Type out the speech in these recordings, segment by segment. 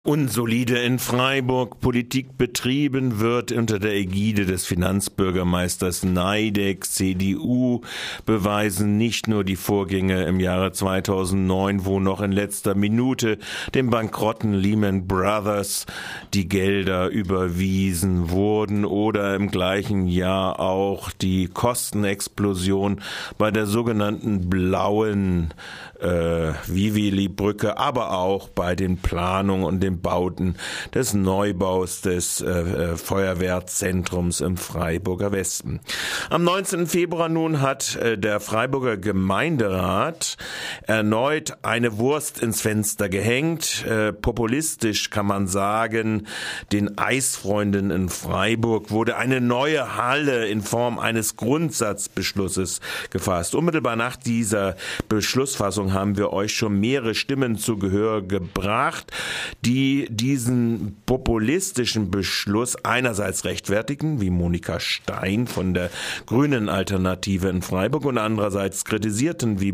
Unsolide in Freiburg. Politik betrieben wird unter der Ägide des Finanzbürgermeisters Neideck. CDU beweisen nicht nur die Vorgänge im Jahre 2009, wo noch in letzter Minute dem bankrotten Lehman Brothers die Gelder überwiesen wurden oder im gleichen Jahr auch die Kostenexplosion bei der sogenannten blauen Vivi-Brücke, aber auch bei den Planungen und den Bauten des Neubaus des Feuerwehrzentrums im Freiburger Westen. Am 19. Februar nun hat der Freiburger Gemeinderat erneut eine Wurst ins Fenster gehängt. Populistisch kann man sagen, den Eisfreunden in Freiburg wurde eine neue Halle in Form eines Grundsatzbeschlusses gefasst. Unmittelbar nach dieser Beschlussfassung haben wir euch schon mehrere Stimmen zu Gehör gebracht, die diesen populistischen Beschluss einerseits rechtfertigen, wie Monika Stein von der Grünen Alternative in Freiburg, und andererseits kritisierten, wie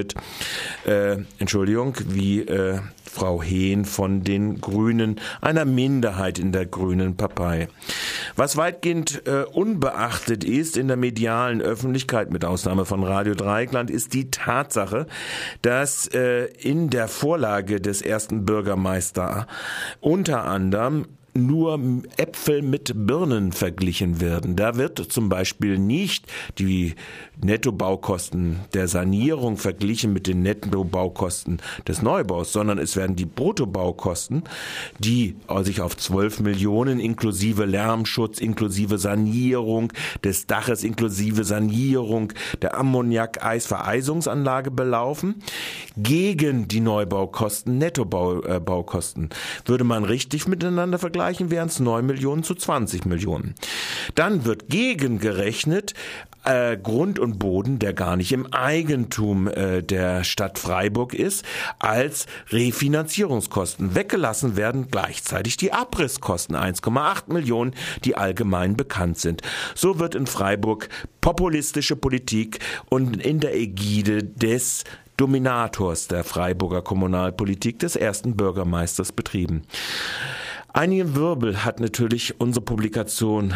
Frau Hehn von den Grünen, einer Minderheit in der Grünen Partei. Was weitgehend unbeachtet ist in der medialen Öffentlichkeit, mit Ausnahme von Radio Dreieckland, ist die Tatsache, dass in der Vorlage des ersten Bürgermeisters unter anderem nur Äpfel mit Birnen verglichen werden. Da wird zum Beispiel nicht die Nettobaukosten der Sanierung verglichen mit den Nettobaukosten des Neubaus, sondern es werden die Bruttobaukosten, die sich auf 12 Millionen inklusive Lärmschutz, inklusive Sanierung des Daches, inklusive Sanierung der Ammoniak-Eis-Vereisungsanlage belaufen, gegen die Neubaukosten, Nettobaukosten. Würde man richtig miteinander vergleichen, wären es 9 Millionen zu 20 Millionen. Dann wird gegengerechnet Grund und Boden, der gar nicht im Eigentum der Stadt Freiburg ist, als Refinanzierungskosten. Weggelassen werden gleichzeitig die Abrisskosten, 1,8 Millionen, die allgemein bekannt sind. So wird in Freiburg populistische Politik und in der Ägide des Dominators der Freiburger Kommunalpolitik, des ersten Bürgermeisters, betrieben. Einigen Wirbel hat natürlich unsere Publikation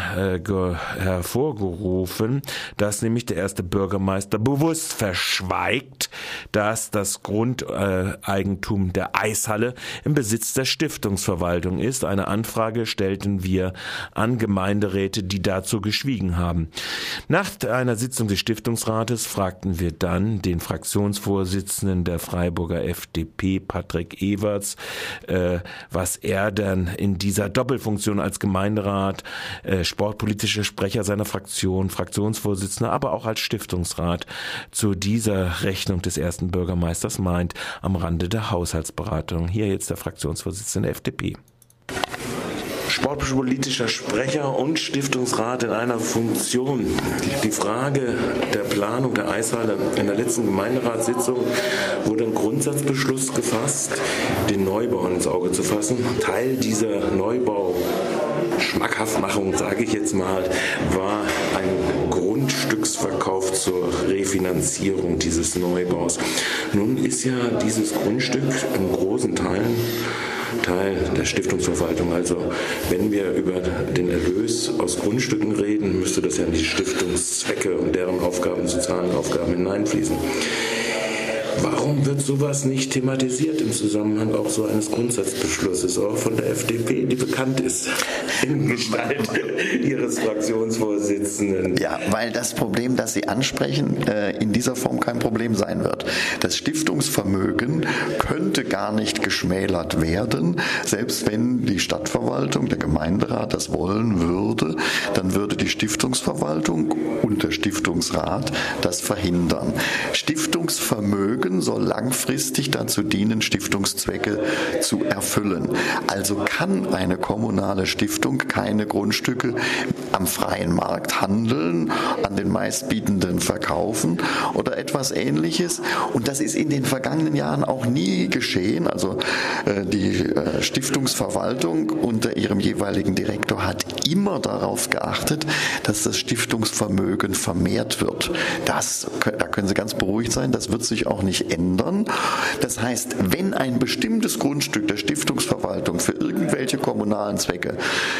hervorgerufen, dass nämlich der erste Bürgermeister bewusst verschweigt, dass das Grundeigentum der Eishalle im Besitz der Stiftungsverwaltung ist. Eine Anfrage stellten wir an Gemeinderäte, die dazu geschwiegen haben. Nach einer Sitzung des Stiftungsrates fragten wir dann den Fraktionsvorsitzenden der Freiburger FDP, Patrick Ewerts, was er dann in dieser Doppelfunktion als Gemeinderat, sportpolitischer Sprecher seiner Fraktion, Fraktionsvorsitzender, aber auch als Stiftungsrat zu dieser Rechnung des ersten Bürgermeisters meint, am Rande der Haushaltsberatung. Hier jetzt der Fraktionsvorsitzende der FDP. Sportpolitischer Sprecher und Stiftungsrat in einer Funktion. Die Frage der Planung der Eishalle: In der letzten Gemeinderatssitzung wurde ein Grundsatzbeschluss gefasst, den Neubau ins Auge zu fassen. Teil dieser Neubau-Schmackhaftmachung, sage ich jetzt mal, war ein Grundstücksverkauf zur Refinanzierung dieses Neubaus. Nun ist ja dieses Grundstück in großen Teilen Teil der Stiftungsverwaltung. Also wenn wir über den Erlös aus Grundstücken reden, müsste das ja in die Stiftungszwecke und deren Aufgaben, sozialen Aufgaben hineinfließen. Warum wird sowas nicht thematisiert im Zusammenhang auch so eines Grundsatzbeschlusses, auch von der FDP, die bekannt ist in Gestalt ihres Fraktionsvorsitzenden? Ja, weil das Problem, das Sie ansprechen, in dieser Form kein Problem sein wird. Das Stiftungsvermögen könnte gar nicht geschmälert werden, selbst wenn die Stadtverwaltung, der Gemeinderat das wollen würde, dann würde die Stiftungsverwaltung und der Stiftungsrat das verhindern. Stiftungsvermögen soll langfristig dazu dienen, Stiftungszwecke zu erfüllen. Also kann eine kommunale Stiftung keine Grundstücke am freien Markt handeln, an den Meistbietenden verkaufen oder etwas Ähnliches. Und das ist in den vergangenen Jahren auch nie geschehen. Also die Stiftungsverwaltung unter ihrem jeweiligen Direktor hat immer darauf geachtet, dass das Stiftungsvermögen vermehrt wird. Da können Sie ganz beruhigt sein, das wird sich auch nicht ändern. Das heißt, wenn ein bestimmtes Grundstück der Stiftungsverwaltung für irgendwelche kommunalen Zwecke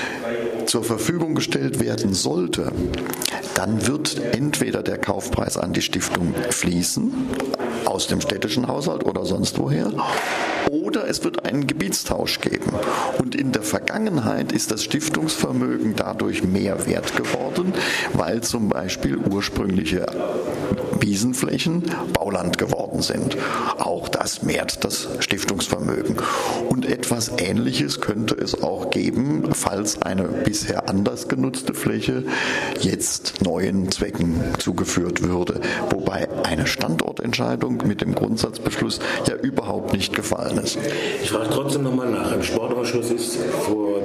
zur Verfügung gestellt werden sollte, dann wird entweder der Kaufpreis an die Stiftung fließen, aus dem städtischen Haushalt oder sonst woher, oder es wird einen Gebietstausch geben. Und in der Vergangenheit ist das Stiftungsvermögen dadurch mehr wert geworden, weil zum Beispiel ursprüngliche Wiesenflächen Bauland geworden sind. Auch das mehrt das Stiftungsvermögen. Und etwas Ähnliches könnte es auch geben, falls eine bisher anders genutzte Fläche jetzt neuen Zwecken zugeführt würde. Wobei eine Standortentscheidung mit dem Grundsatzbeschluss ja überhaupt nicht gefallen ist. Ich frage trotzdem nochmal nach. Im Sportausschuss ist vor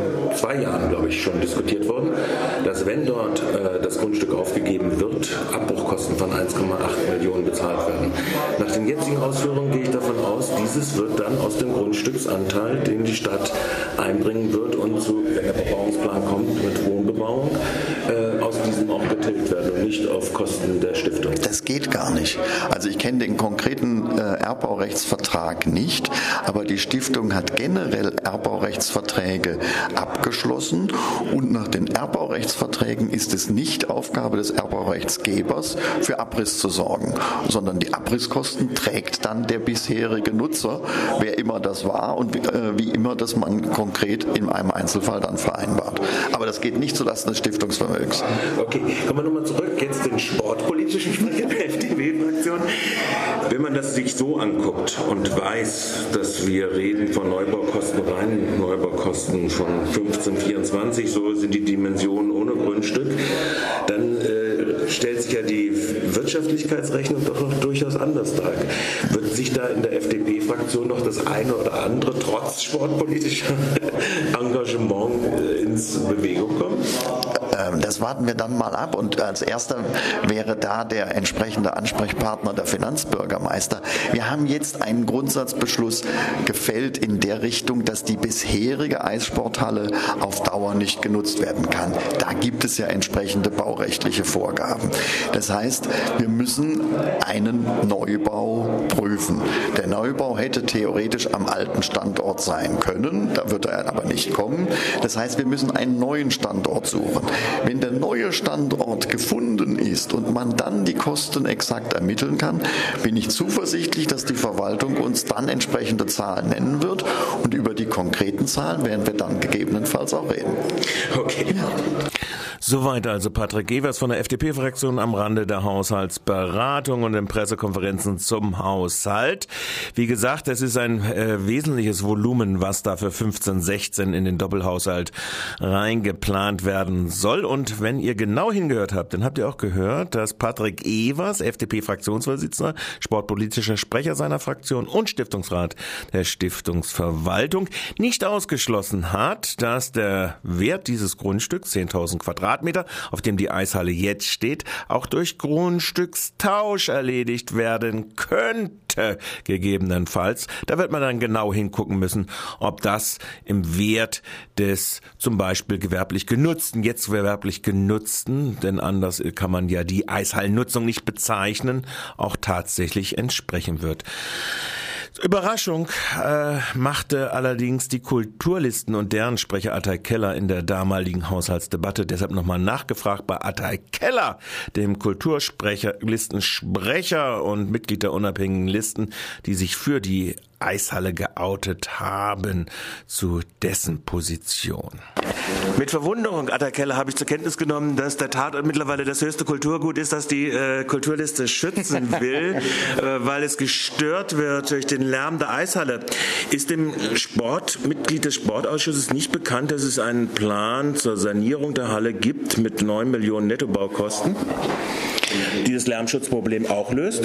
2 Jahren, glaube ich, schon diskutiert worden, dass wenn dort das Grundstück aufgegeben wird, Abbruchkosten von 1,8 Millionen bezahlt werden. Nach den jetzigen Ausführungen gehe ich davon aus, dieses wird dann aus dem Grundstücksanteil, den die Stadt einbringen wird und wenn der Bebauungsplan kommt mit Wohnbebauung, aus diesem auch getilgt werden und nicht auf Kosten der Stiftung. Das geht gar nicht. Also ich kenne den konkreten Erbbaurechtsvertrag nicht, aber die Stiftung hat generell Erbbaurechtsverträge abgeschlossen und nach den Erbbaurechtsverträgen ist es nicht Aufgabe des Erbbaurechtsgebers, für Abriss zu sorgen, sondern die Abrisskosten trägt dann der bisherige Nutzer, wer immer das war und wie immer das man konkret in einem Einzelfall dann vereinbart. Aber das geht nicht zulasten des Stiftungsvermögens. Okay, kommen wir nochmal zurück, jetzt den sportpolitischen Sprecher der FDP-Fraktion. Wenn man das sich so anguckt und weiß, dass wir reden von Neubaukosten rein, Neubaukosten von 15,24, so sind die Dimensionen ohne Grundstück, dann stellt sich ja die Wirtschaftlichkeitsrechnung doch noch durchaus anders dar. Wird sich da in der FDP-Fraktion noch das eine oder andere trotz sportpolitischer Engagement ins Bewegung kommen? Das warten wir dann mal ab und als erster wäre da der entsprechende Ansprechpartner der Finanzbürgermeister. Wir haben jetzt einen Grundsatzbeschluss gefällt in der Richtung, dass die bisherige Eissporthalle auf Dauer nicht genutzt werden kann. Da gibt es ja entsprechende baurechtliche Vorgaben. Das heißt, wir müssen einen Neubau prüfen. Der Neubau hätte theoretisch am alten Standort sein können, da wird er aber nicht kommen. Das heißt, wir müssen einen neuen Standort suchen. Wenn der neue Standort gefunden ist und man dann die Kosten exakt ermitteln kann, bin ich zuversichtlich, dass die Verwaltung uns dann entsprechende Zahlen nennen wird und über die konkreten Zahlen werden wir dann gegebenenfalls auch reden. Okay. Ja. Soweit also Patrick Evers von der FDP-Fraktion am Rande der Haushaltsberatung und den Pressekonferenzen zum Haushalt. Wie gesagt, es ist ein wesentliches Volumen, was da für 15/16 in den Doppelhaushalt reingeplant werden soll. Und wenn ihr genau hingehört habt, dann habt ihr auch gehört, dass Patrick Evers, FDP-Fraktionsvorsitzender, sportpolitischer Sprecher seiner Fraktion und Stiftungsrat der Stiftungsverwaltung, nicht ausgeschlossen hat, dass der Wert dieses Grundstücks, 10.000 Quadratmeter, auf dem die Eishalle jetzt steht, auch durch Grundstückstausch erledigt werden könnte, gegebenenfalls. Da wird man dann genau hingucken müssen, ob das im Wert des zum Beispiel gewerblich genutzten, jetzt gewerblich genutzten, denn anders kann man ja die Eishallennutzung nicht bezeichnen, auch tatsächlich entsprechen wird. Überraschung machte allerdings die Kulturlisten und deren Sprecher Atay Keller in der damaligen Haushaltsdebatte. Deshalb nochmal nachgefragt bei Atay Keller, dem Kulturlistensprecher und Mitglied der unabhängigen Listen, die sich für die Eishalle geoutet haben, zu dessen Position. Mit Verwunderung, Atay Keller, habe ich zur Kenntnis genommen, dass der Tatort mittlerweile das höchste Kulturgut ist, das die Kulturliste schützen will, weil es gestört wird durch den Lärm der Eishalle. Ist dem Mitglied des Sportausschusses nicht bekannt, dass es einen Plan zur Sanierung der Halle gibt mit 9 Millionen Nettobaukosten, die das Lärmschutzproblem auch löst?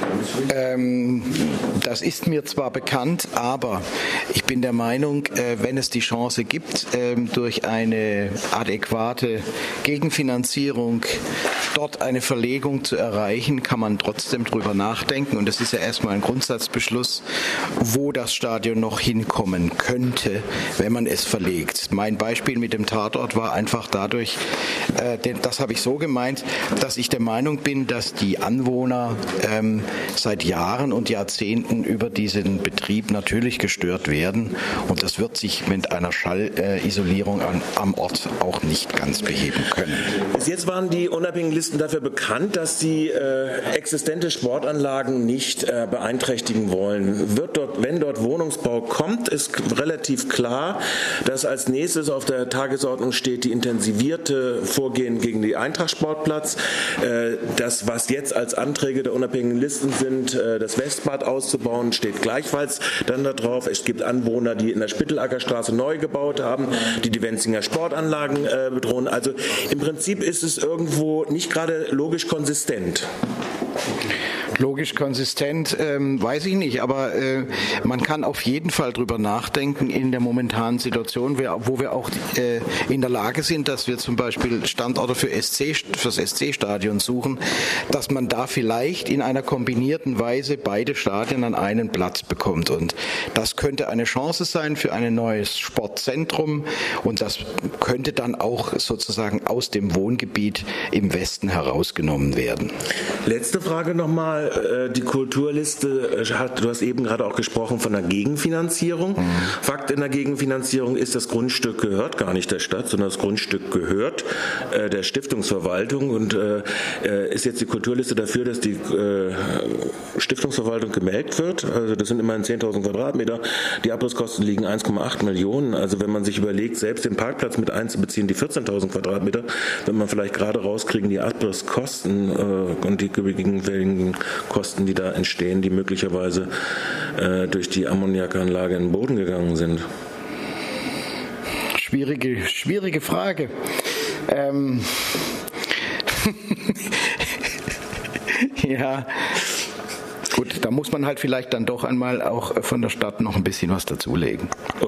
Das ist mir zwar bekannt, aber ich bin der Meinung, wenn es die Chance gibt, durch eine adäquate Gegenfinanzierung dort eine Verlegung zu erreichen, kann man trotzdem drüber nachdenken. Und das ist ja erstmal ein Grundsatzbeschluss, wo das Stadion noch hinkommen könnte, wenn man es verlegt. Mein Beispiel mit dem Tatort war einfach dadurch, das habe ich so gemeint, dass ich der Meinung bin, dass die Anwohner seit Jahren und Jahrzehnten über diesen Betrieb natürlich gestört werden. Und das wird sich mit einer Schallisolierung am Ort auch nicht ganz beheben können. Bis jetzt waren die unabhängigen Listen dafür bekannt, dass sie existente Sportanlagen nicht beeinträchtigen wollen. Wenn dort Wohnungsbau kommt, ist relativ klar, dass als nächstes auf der Tagesordnung steht die intensivierte Vorgehen gegen den Eintracht-Sportplatz. Das, was jetzt als Anträge der unabhängigen Listen sind, das Westbad auszubauen, steht gleichfalls dann da drauf. Es gibt Anwohner, die in der Spittelackerstraße neu gebaut haben, die Wenzinger Sportanlagen bedrohen. Also im Prinzip ist es irgendwo nicht gerade logisch konsistent. Logisch konsistent, weiß ich nicht, aber man kann auf jeden Fall drüber nachdenken in der momentanen Situation, wo wir auch in der Lage sind, dass wir zum Beispiel Standorte fürs SC-Stadion suchen, dass man da vielleicht in einer kombinierten Weise beide Stadien an einen Platz bekommt. Und das könnte eine Chance sein für ein neues Sportzentrum und das könnte dann auch sozusagen aus dem Wohngebiet im Westen herausgenommen werden. Letzte Frage nochmal. Die Kulturliste, du hast eben gerade auch gesprochen von der Gegenfinanzierung. Fakt in der Gegenfinanzierung ist, das Grundstück gehört gar nicht der Stadt, sondern das Grundstück gehört der Stiftungsverwaltung. Und ist jetzt die Kulturliste dafür, dass die Stiftungsverwaltung gemeldet wird? Also das sind immerhin 10.000 Quadratmeter. Die Abrisskosten liegen 1,8 Millionen. Also wenn man sich überlegt, selbst den Parkplatz mit einzubeziehen, die 14.000 Quadratmeter, wenn man vielleicht gerade rauskriegen, die Abrisskosten und die gegenwärtigen Kosten, die da entstehen, die möglicherweise durch die Ammoniakanlage in den Boden gegangen sind? Schwierige Frage. Ja, gut, da muss man halt vielleicht dann doch einmal auch von der Stadt noch ein bisschen was dazulegen.